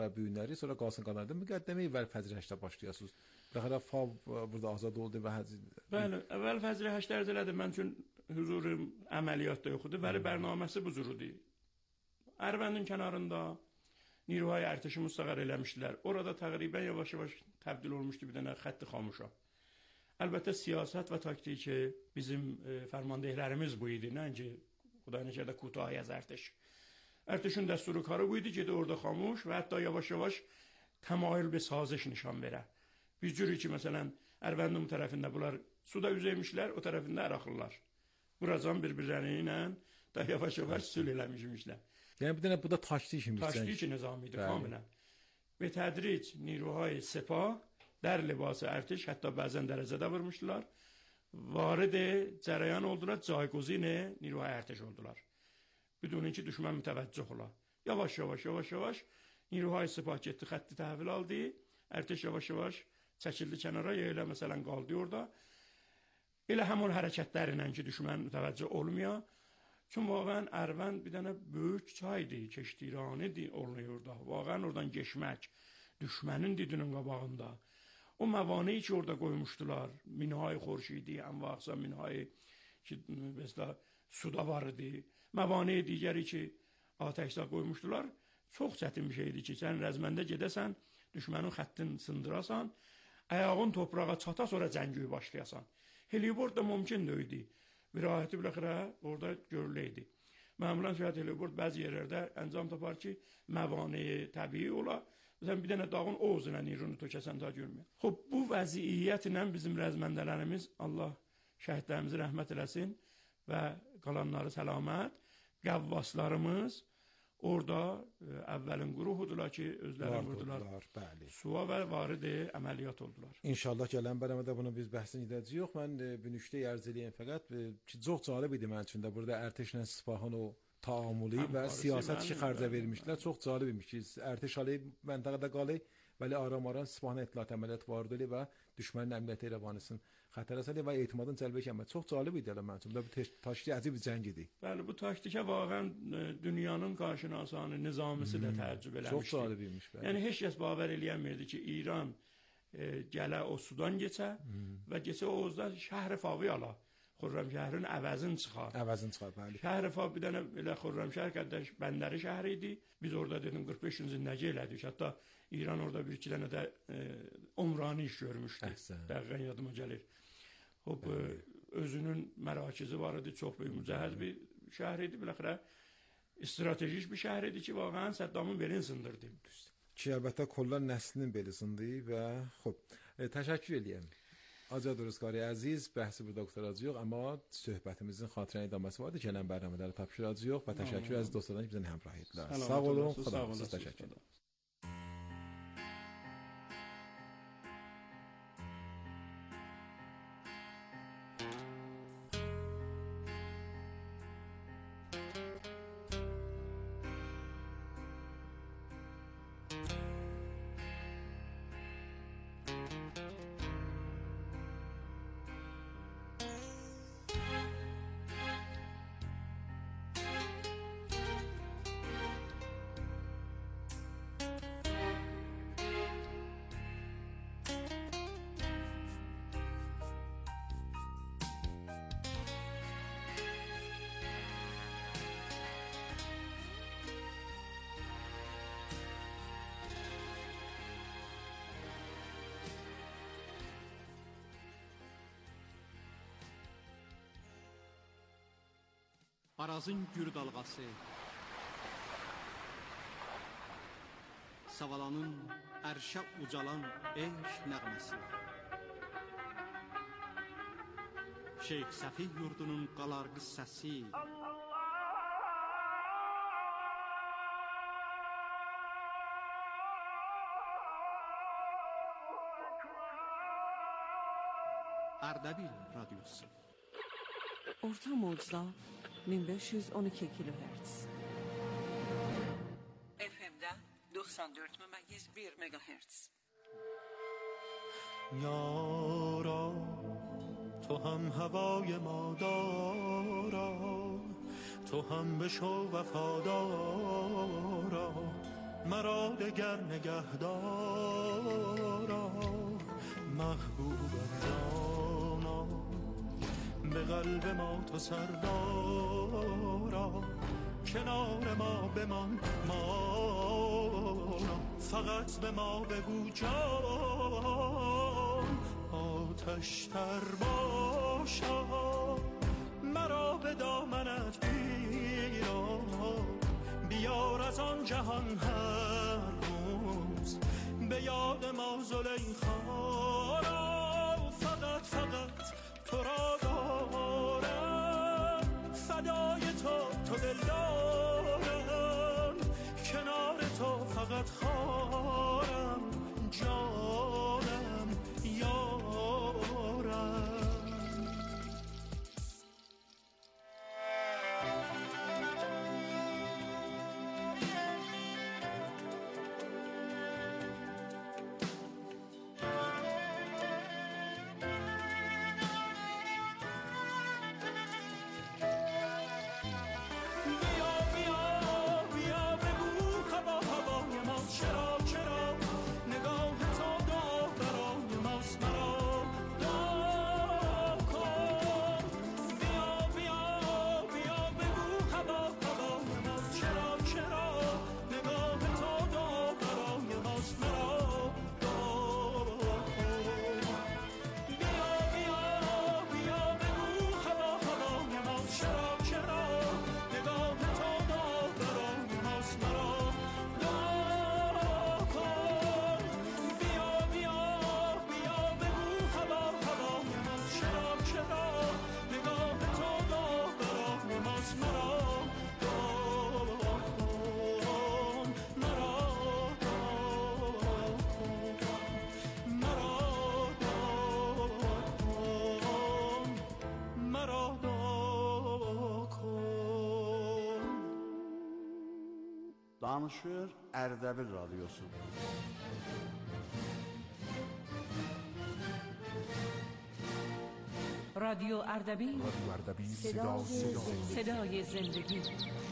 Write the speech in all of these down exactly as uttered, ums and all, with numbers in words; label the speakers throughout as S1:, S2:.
S1: və büyünləri, sonra qalsın qanarda müqəddəmə evvel Fəcr həşdə başlayasınız. Baxara fa burada azad oldu və həc.
S2: Bəli, əvvəl Fəcr həşdə ərz elədim. Mən üçün huzurum əməliyyatda yox idi. Bəli, bərnaməsi bu cürdür. Ərvəndin kənarında Niruhay ərtəşi müstəqər eləmişdilər. Orada təqribən yavaş-yavaş təbdil olmuşdu bir dənə xətti xamuşa. Əlbəttə siyasət və taktiki bizim e, fərmandehlərimiz bu idi. Nəinki Xuday nəşərdə Kutahi az ərtəş. Ərtəşin dəsturu karı bu idi, gedi orada xamuş və hətta yavaş-yavaş təmayül bir saziş nişan verə. Biz cürü ki, məsələn, Ərvəndin tərəfində bunlar suda üzeymişlər, o tərəfində Əraxlılar. Buracan bir-birləri ilə da yavaş-yavaş sülh eləmişmişlər.
S1: Yəni bir dənə bu da taştik işimiz.
S2: Taştik nizam idi kamilən. Və tədric Niruhay Sepah, dər libası ərtiş, hətta bəzən dərəcədə vurmuşdular. Varid cərəyan oldular, cayguzine Niruhay ərtiş oldular. Bidunun ki, düşmən mütəvəccüh ola. Yavaş-yavaş, yavaş-yavaş Niruhay Sepah getdi, xətti təhvil aldı. Ərtiş yavaş-yavaş çəkildi kənara, elə məsələn qaldı orada. Elə həmin hərəkətlərlə ki, düşmən mütəvəccüh olmuyor. Çünki vaqəən Ərvənd bir dənə böyük çaydı, keçdirani oluyor orada. Vaqəən oradan geçmək, düşmənin didinin qabağında. O məvani ki, orada qoymuşdular, minhay xorşidi, ənvaqsa minhay ki, mesela suda var idi. Məvani digəri ki, atəşdə qoymuşdular. Çox çətin bir şeydir ki, sən rəzməndə gedəsən, düşmənin xəttin sındırasan, ayağın toprağa çata, sonra cəngüyü başlayasan. Helibord da mümkün deyildi. Virayəti biləxirə orada görüləydi. Məmulən şəhət helibord bəzi yerlərdə əncam tapar ki, məvani təbii ola, sən bir dənə dağın oğuzuna nirunu tökəsən daha görməyən. Xob, bu vəziyyətlə bizim rəzməndələrimiz, Allah şəhidlərimizi rəhmət eləsin və qalanları səlamət, qəvvaslarımız orada ə, əvvəlin quruhudular ki, özlərini vurdular. Suva və varidi əməliyyat oldular.
S1: İnşallah gələn bərəmədə bunu biz bəhsin edəcəyik. Mən e, bu nüştə ərz edeyim fəqət e, ki, çox cəlib idi mən üçün də burada ərtəşlə Sipahın o taamuli və siyasət ki, xərcə vermişdilər. Çox cəlib imiş ki, ərtəş alı məntəqədə qalı, bəli aram-aram Sipahın etlət əməliyyat vardı və düşmənin əməliyyatı rəvanisinin xətərəsəli və etimadın cəlbə kəmə. Çox cəlib idi elə mən üçün. Bu taşdi əcib bir cəng idi.
S2: Bəli, bu taktikə vaqəən dünyanın qarşınasanı nizamisi də təəccüb eləmişdi.
S1: Çox cəlib imiş. Bəli.
S2: Yəni heç kəs baver eləyəmirdi ki, İran e, gələ o sudan keçə hmm. və keçə o Oğuzda şəhər Favi ala. Xürrəmşəhərin əvəzin çıxar.
S1: Əvəzin çıxar, bəli.
S2: Şəhər Favi bir dənə elə Xürrəmşəhər qədəş bəndəri şəhəri idi. Biz orada dedim qırx beş gün zindəgi elədik. Hətta İran orada bir iki dənə də e, umrani iş görmüşdü. Dəqiqən yadıma gəlir. Hop, e, özünün mərakizi var idi, çox böyük mücəhəz bir şəhər idi. Biləxirə stratejik bir şəhər idi ki, vaqəən Səddamın belini sındırdı.
S1: Ki, əlbəttə kollar nəslinin beli sındı və xop, e, təşəkkür eləyəm. Azad Rızqari əziz, bəhsi burada qutaracağıq, amma söhbətimizin xatirə idaməsi vardı. Gələn bərnamələri tapşıracağıq və təşəkkür əziz dostlardan ki, bizdən həmrah etdilər. Sağ olun, xudahafizlər, təşəkkür.
S3: Arazın gür dalğası, Savalanın ərşə ucalan eşq nəğməsi, Şeyx Səfi yurdunun qalarqı səsi, Ərdəbil radyosu.
S4: Orta mocda min beş yüz on iki kilohertz. F M'də doxsan dörd məməyiz bir megahertz.
S5: یارا تو هم هوای ما دارا تو هم بشو وفادارا مرا دگر نگهدارا محبوبم جانا به قلب ما تو سردارا کنار ما بمان مانا فقط به ما بگو جان آتش تر باشا مرا به دامنت گیرا بیار از آن جهان هر روز به یاد ما زلیخا را فقط فقط تو را دارم فدای تو تو دل دارم کنار تو فقط خارم جانم یارم
S6: Danışır Erdebil Radyosu.
S4: رادیو اردبیل
S7: رادیو اردبیل
S4: صدای, صدای زندگی.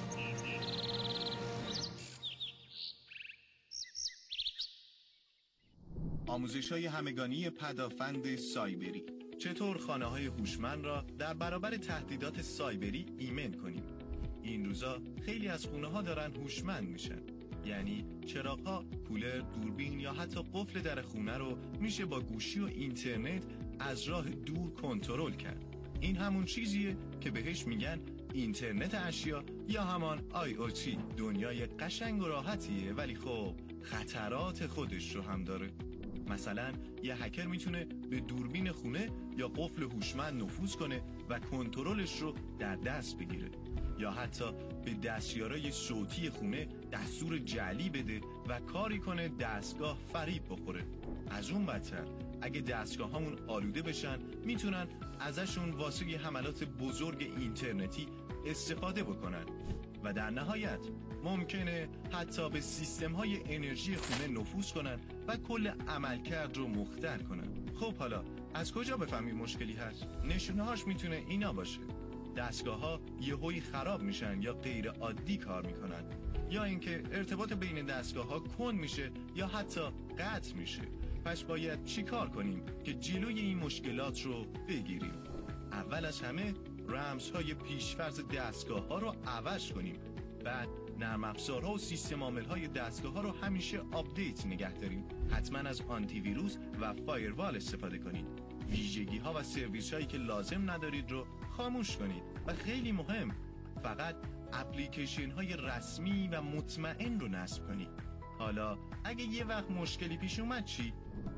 S8: آموزش‌های همگانی پدافند سایبری. چطور خانه‌های هوشمند را در برابر تهدیدات سایبری ایمن کنیم؟ این روزا خیلی از خونه‌ها دارن هوشمند میشن. یعنی چراغ‌ها، کولر، دوربین یا حتی قفل در خونه رو میشه با گوشی و اینترنت از راه دور کنترل کرد. این همون چیزیه که بهش میگن اینترنت اشیا یا همان آی او تی. دنیای قشنگ و راحتیه ولی خب خطرات خودش رو هم داره. مثلا یه هکر میتونه به دوربین خونه یا قفل هوشمند نفوذ کنه و کنترلش رو در دست بگیره، یا حتی به دستیارای صوتی خونه دستور جعلی بده و کاری کنه دستگاه فریب بخوره. از اون بدتر اگه دستگاه همون آلوده بشن میتونن ازشون واسه حملات بزرگ اینترنتی استفاده بکنن و در نهایت ممکنه حتی به سیستم های انرژی خونه نفوذ کنن و کل عملکرد رو مختل کنن. خب حالا از کجا بفهمیم مشکلی هست؟ نشونه هاش میتونه اینا باشه: دستگاه ها یهویی خراب میشن یا غیر عادی کار میکنن، یا اینکه ارتباط بین دستگاه ها کند میشه یا حتی قطع میشه. پس باید چی کار کنیم که جلوی این مشکلات رو بگیریم؟ اول از همه رمزهای پیشفرض دستگاه ها رو عوض کنیم. بعد نرم افزارها و سیستم عاملهای دستگاه ها رو همیشه آپدیت نگه داریم. حتما از آنتی ویروس و فایروال استفاده کنید. ویژگی ها و سرویس هایی که لازم ندارید رو خاموش کنید و خیلی مهم، فقط اپلیکیشن های رسمی و مطمئن رو نصب کنید. حالا اگه یه وقت مشکلی پیش اومد چی؟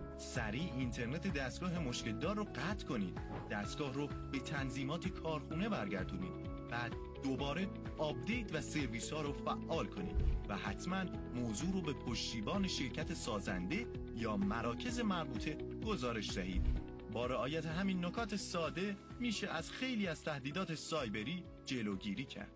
S8: سریع اینترنت دستگاه مشکل دار رو قطع کنید. دستگاه رو به تنظیمات کارخونه برگردونید. بعد دوباره آپدیت و سرویس ها رو فعال کنید و حتما موضوع رو به پشتیبان شرکت سازنده یا مراکز مربوطه گزارش دهید. با رعایت همین نکات ساده میشه از خیلی از تهدیدات سایبری جلوگیری کرد.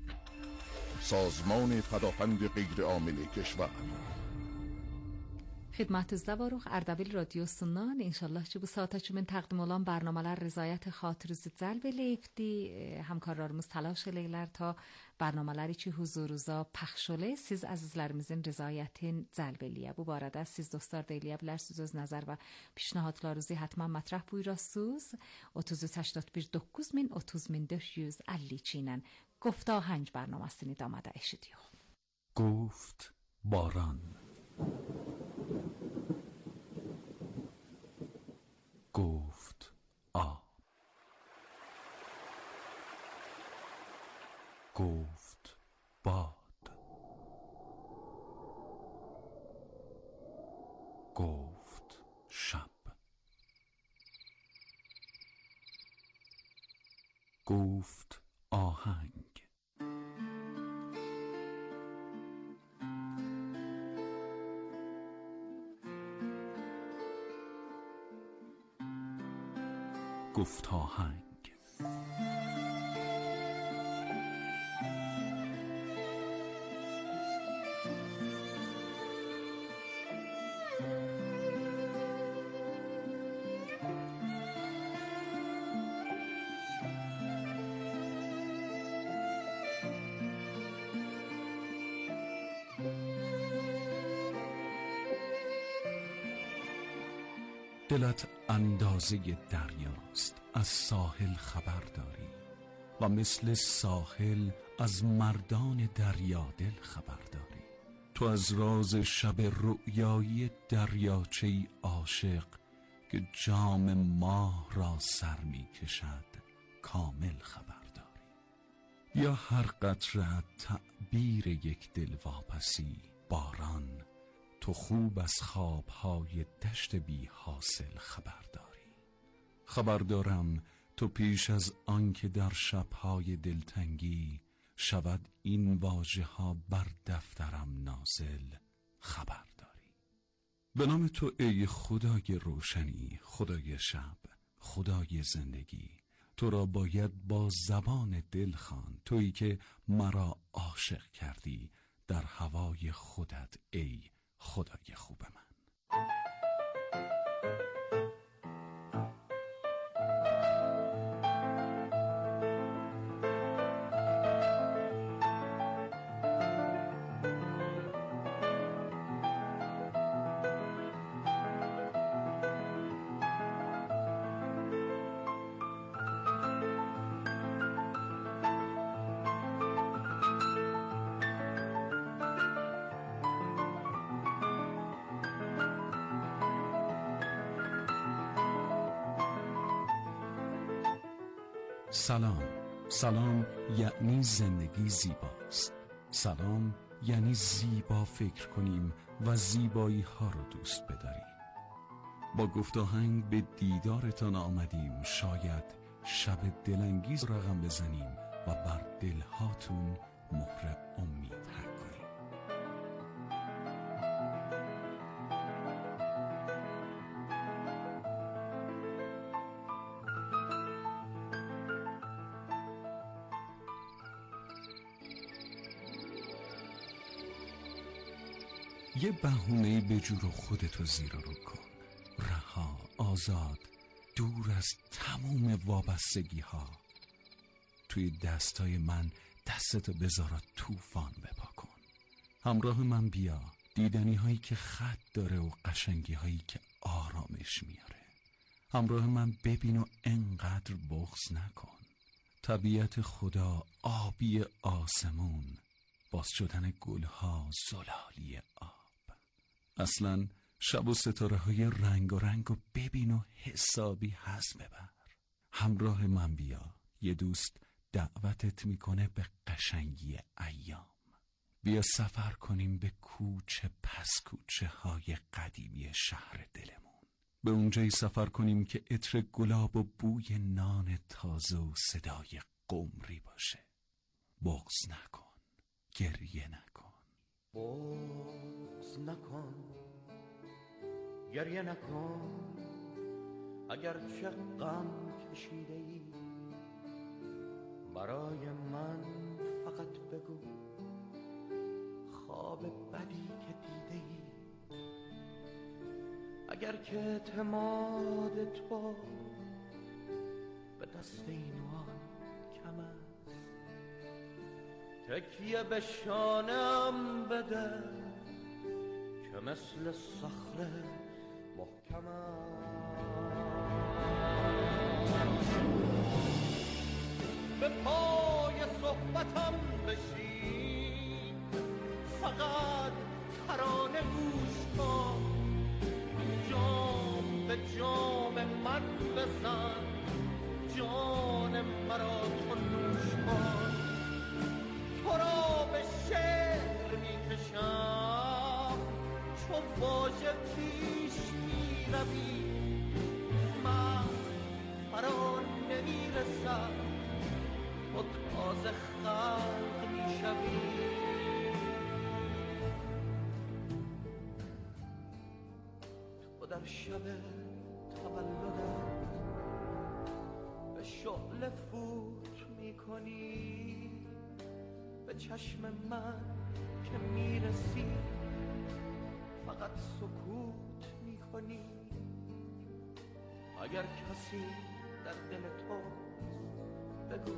S7: سازمان پدافند غیرعامل کشور Xidmətinizdə varıq Ərdəbil radiosundan. İnşallah ki bu saata kimin təqdim olan bərnamələr rəzayət xatirinizi cəlb eləyibdi. Həmkarlarımız təlaş eləyirlər ta bərnamələri ki huzurunuza pəxş ola siz əzizlərimizin rəzayətin cəlb eləyə. Bu barədə siz dostlar da eləyə bilərsiniz öz nəzər və pişnahadlarınızı həttəmən mətrəh buyurasınız. otuz üç هشتاد و dokuz min otuz min dörd yüz əlli iki ilə Qoftahəng bərnaməsini damada eşidiyor.
S9: گفت باران. گفت آب. گفت باد. گفت شب. گفت آهنگ. گفت آهنگ. دلت اندازه دریاست، از ساحل خبر داری و مثل ساحل از مردان دریا دل خبر داری. تو از راز شب رؤیایی دریاچه‌ای عاشق که جام ماه را سر می کشد کامل خبر داری. یا هر قطره تعبیر یک دل واپسی باران، تو خوب از خوابهای دشت بی حاصل خبر داری. خبر دارم تو پیش از آنکه در شبهای دلتنگی شود این واژه ها بر دفترم نازل خبر داری. به نام تو ای خدای روشنی، خدای شب، خدای زندگی، تو را باید با زبان دل خواند، تویی که مرا عاشق کردی در هوای خودت ای خدای خوب من. سلام. سلام یعنی زندگی زیباست. سلام یعنی زیبا فکر کنیم و زیبایی ها رو دوست بداریم. با گفت آهنگ به دیدارتان آمدیم، شاید شب دلانگیز رقم بزنیم و بر دلهاتون مهر امید حک کنیم. یه بهونه بجور و خودتو زیر رو کن، رها، آزاد، دور از تموم وابستگی ها. توی دستای من دستتو بذار و طوفان بپا کن. همراه من بیا، دیدنی هایی که خط داره و قشنگی هایی که آرامش میاره. همراه من ببین و انقدر بغض نکن. طبیعت خدا آبی آسمون، باز شدن گلها زلالی آب. اصلا شب و ستاره های رنگ و رنگ و ببین و حسابی حس ببر. همراه من بیا، یه دوست دعوتت میکنه به قشنگی ایام. بیا سفر کنیم به کوچه پس کوچه های قدیمی شهر دلمون. به اونجایی سفر کنیم که عطر گلاب و بوی نان تازه و صدای قمری باشه. بغض نکن، گریه نکن.
S10: بغض نکن، گریه نکن، اگر چه غم کشیده ای برای من فقط بگو خواب بدی که دیده ای. اگر که اعتماد تو به دست اینوان کم است، تکیه به شانم بده که مثل صخره محکم است. به پای صحبتم بشین، فقط ترانه گوش کن، جام به جام من بزن، جان مرا تو نوش کن. تو را به شعر میکشم چو واژه پیش میروی، من فرا نمیرسم تو تازه خلق میشوی. تو در شب تولدت به شعله فوت میکنی، به چشم من که میرسی فقط سکوت میکنی. اگر کسی در دل تو بگو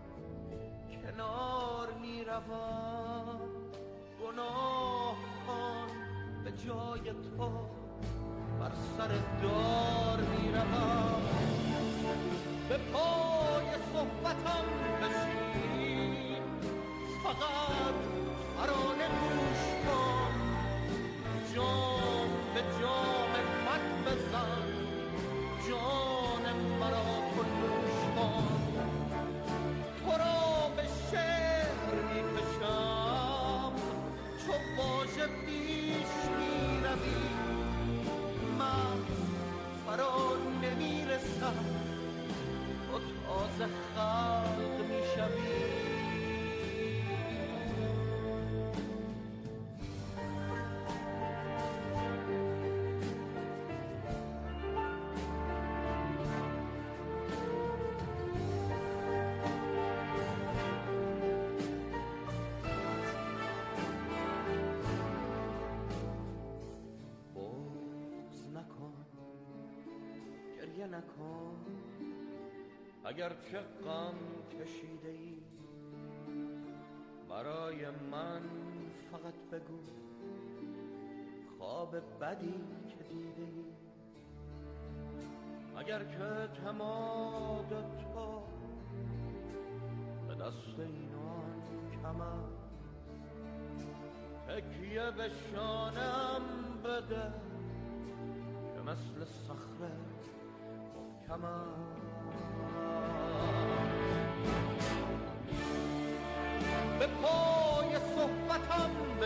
S10: کنار میروم، گناه کن به جای تو بر سر دار میروم. به پای صحبتم بشین، فقط ترانه گوش کن، جام به جام من بزن، جان مرا تو نوش کن. تو را به شعر میکشم چو واژه پیش میروی، من فرا نمیرسم تو تازه خلق میشوی. نکن اگر چه غم کشیده ای، برای من فقط بگو خواب بدی که دیده ای. اگر که اعتماد تو به دست اینان کم است، تکیه به شانم بده که مثل صخره به پای صحبتم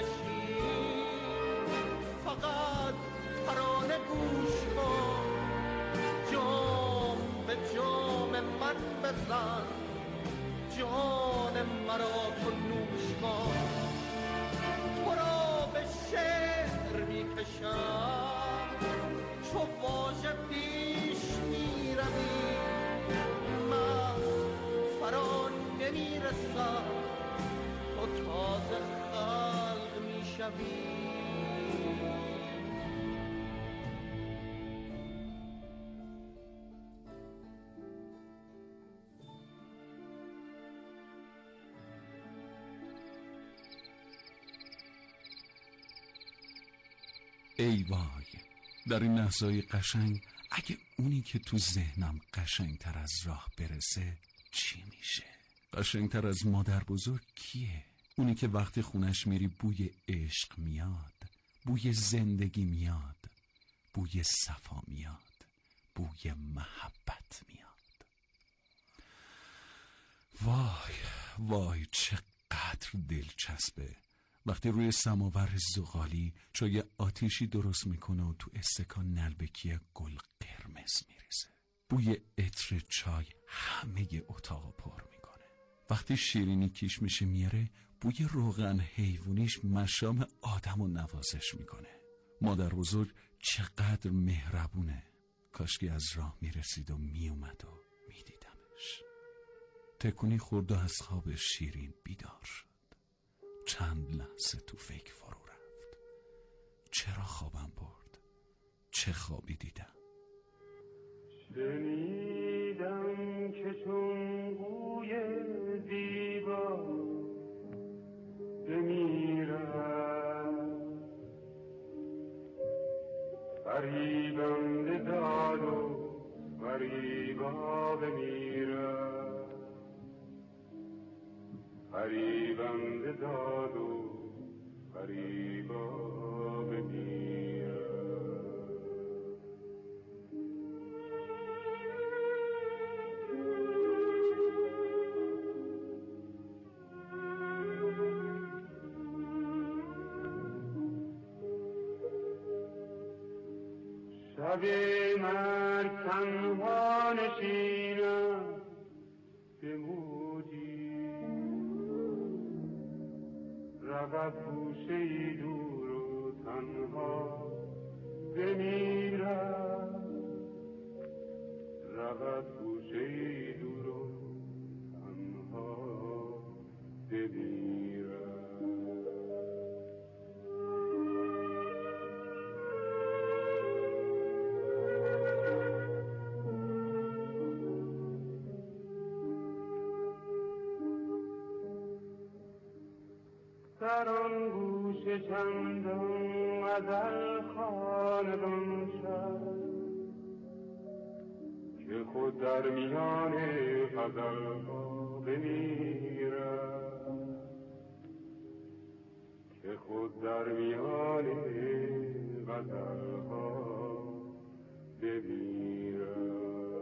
S10: بشین، فقط ترانه گوش کن، جام به جام من بزن، جان مرا تو نوش کن. تو را به شعر میکشم چو واژه پیش میروی، من فرا نمیرسم تو تازه خلق میشوی.
S9: ای وای، در این لحظه‌های قشنگ اگه اونی که تو ذهنم قشنگتر از راه برسه چی میشه؟ قشنگتر از مادر بزرگ کیه؟ اونی که وقتی خونش میری بوی عشق میاد، بوی زندگی میاد، بوی صفا میاد، بوی محبت میاد. وای وای چقدر دلچسبه وقتی روی سماور زغالی چای آتیشی درست میکنه و تو استکان نلبکی گل قرمز میریزه. بوی عطر چای همه اتاق پر میکنه. وقتی شیرینی کیش میشه میاره، بوی روغن حیوانیش مشام آدمو نوازش میکنه. مادر بزرگ چقدر مهربونه. کاشکی از راه میرسید و میومد و میدیدمش. تکونی خورد و از خواب شیرین بیدار شد. چند لحظه تو فکر فرو رفت. چرا خوابم برد؟ چه خوابی دیدم.
S11: شنیدم که چون بوی زیبا بمیرم، فریبم داد و فریبا بمیرم، فریبم داد و فریبا بمیرم. شب مرگ تنها نشینم بمودی، رود گوشه دور و تنها بمیرم، رود گوشه دور و تنها بمیرم. در آن گوشه چندان غزل خواندم شد که خود در میان غزل ها بمیرم، که خود در میان غزل ها بمیرم.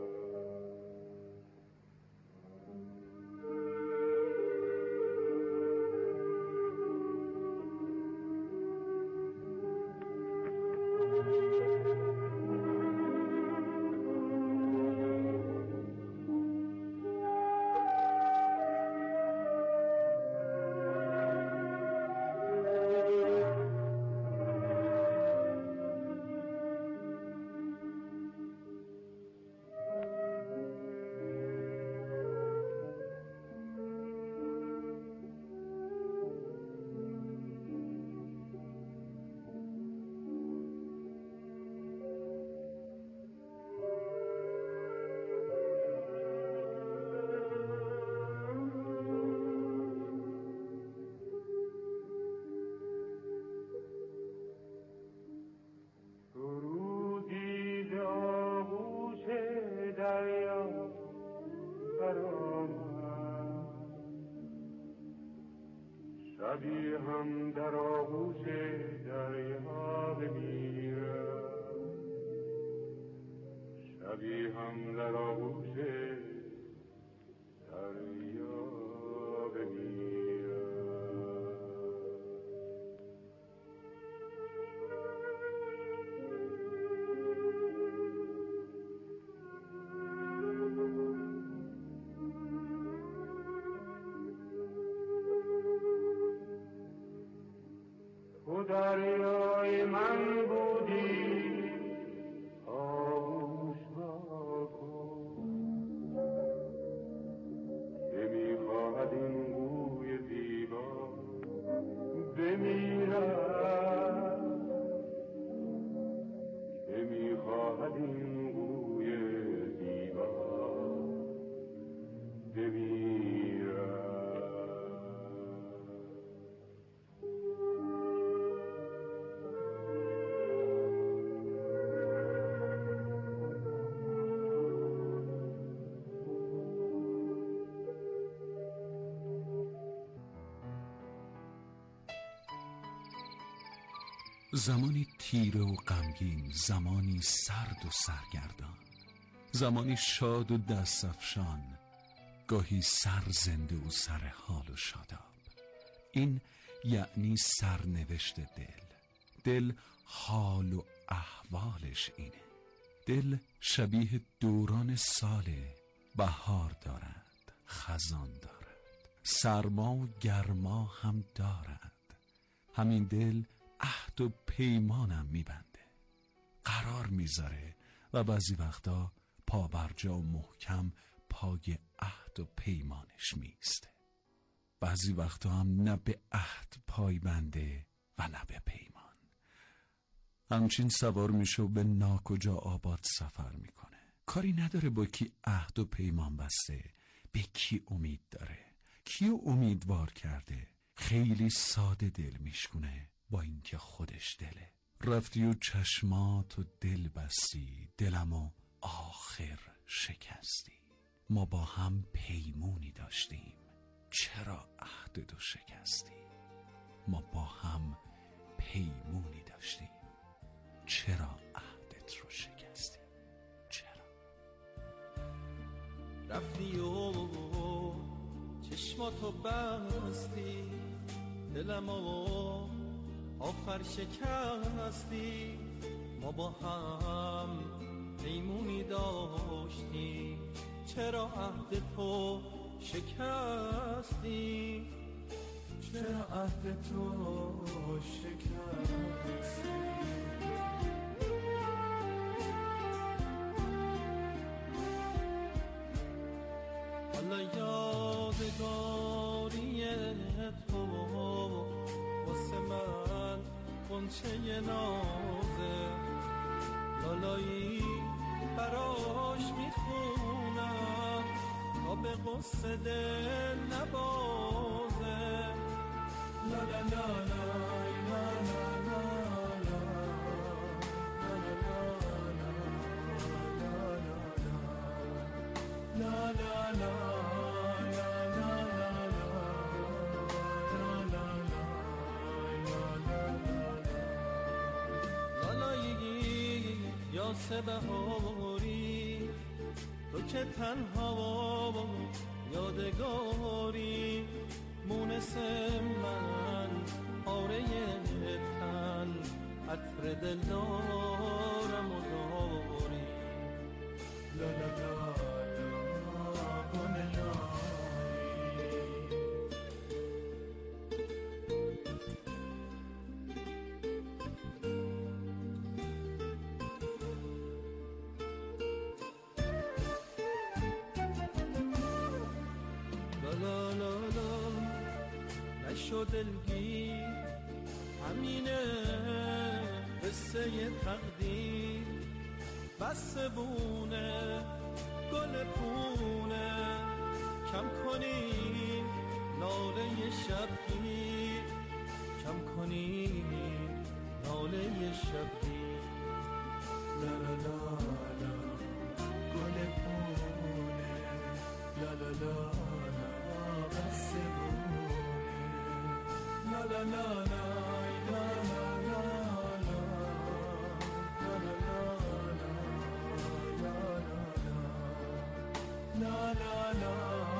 S11: شبی هم در آغوش دریا بمیرم، شبی هم در آغوش دریا بمیرم. دریای من بودی آغوش را کن، که میخواهد این بوی زیبا بمیرد، که میخواهد این بوی زیبا بمیرد.
S9: زمانی تیره و غمگین، زمانی سرد و سرگردان، زمانی شاد و دست افشان، گاهی سر زنده و سر حال و شاداب. این یعنی سرنوشت دل. دل حال و احوالش اینه. دل شبیه دوران ساله، بهار دارد، خزان دارد، سرما و گرما هم دارد. همین دل عهد و پیمانم میبنده، قرار میذاره و بعضی وقتا پا برجا و محکم پای عهد و پیمانش میسته. بعضی وقتا هم نه به عهد پای بنده و نه به پیمان. همچین سوار میشه و به ناکجا آباد سفر میکنه. کاری نداره با کی عهد و پیمان بسته، به کی امید داره، کیو امیدوار کرده. خیلی ساده دل میشکونه با اینکه خودش دله. رفتی و چشمات و دل بستی، دلمو آخر شکستی. ما با هم پیمونی داشتیم، چرا عهد تو شکستی؟ ما با هم پیمونی داشتیم، چرا عهدت رو شکستی؟ چرا؟
S5: رفتی و چشماتو بستی، دلم و آخر شکستی. ما با هم پیمونی داشتیم، چرا عهد تو شکستی؟ چرا عهد تو شکستی؟ حالا یادگاری تو واسه من غنچه نازه، لالایی براش میخونم تا به قصه دل نبازه. لا لا لا لا لا لا لا لا لا لا سه بهاری تو که تنها یادگاری، مونس من آره تن عطر دل دارم و داری. لا لا لا نشو دلگیر، همینه قصه تقدیر، بس بونه گل پونه، کم کنی ناله شبگیر، کم کنی ناله شبگیر. لا لا لا لا گل پونه، لا لا لا لا بس بونه، لا لا لا لا لا لا لا لا لا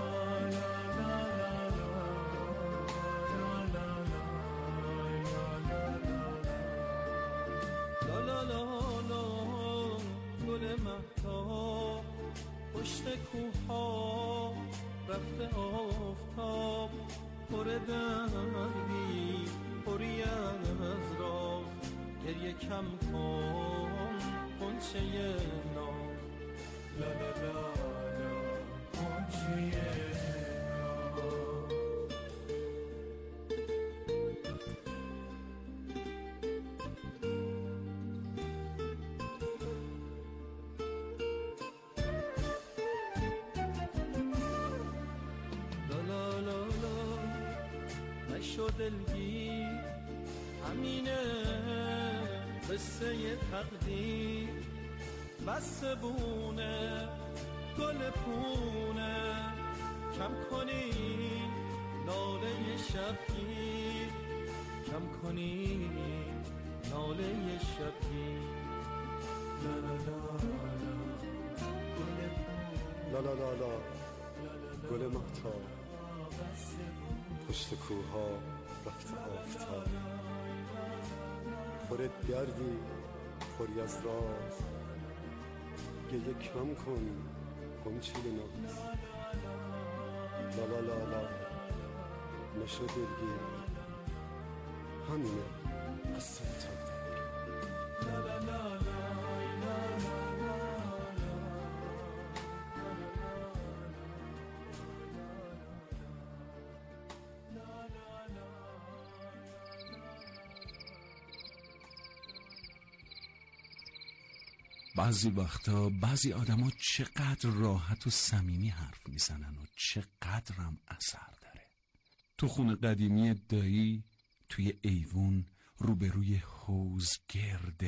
S5: پشت کوها رفته آفتاب، پر دردی پری از راز، گریه کم کن غنچه ناز. لا لا لا لا غنچه نشو دلگیر، همینه قصه تقدیر، بس بونه گل پونه، کم کنی ناله شبگیر، کم کنی ناله شبگیر. لا لا لا لا گل پونه، لا لا لا لا گل مهتاب، پشت کوها رفته آفتاب، پر دردی پری از راز، گریه کم کن غنچه ناز. لا لا لا لا نشو دلگیر، همینه قصه تقدیر. لا لا لا لا
S9: بعضی وقتا بعضی آدما چقدر راحت و صمیمی حرف میزنن و چقدرم اثر داره. تو خونه قدیمی دایی توی ایوون روبروی حوض گرد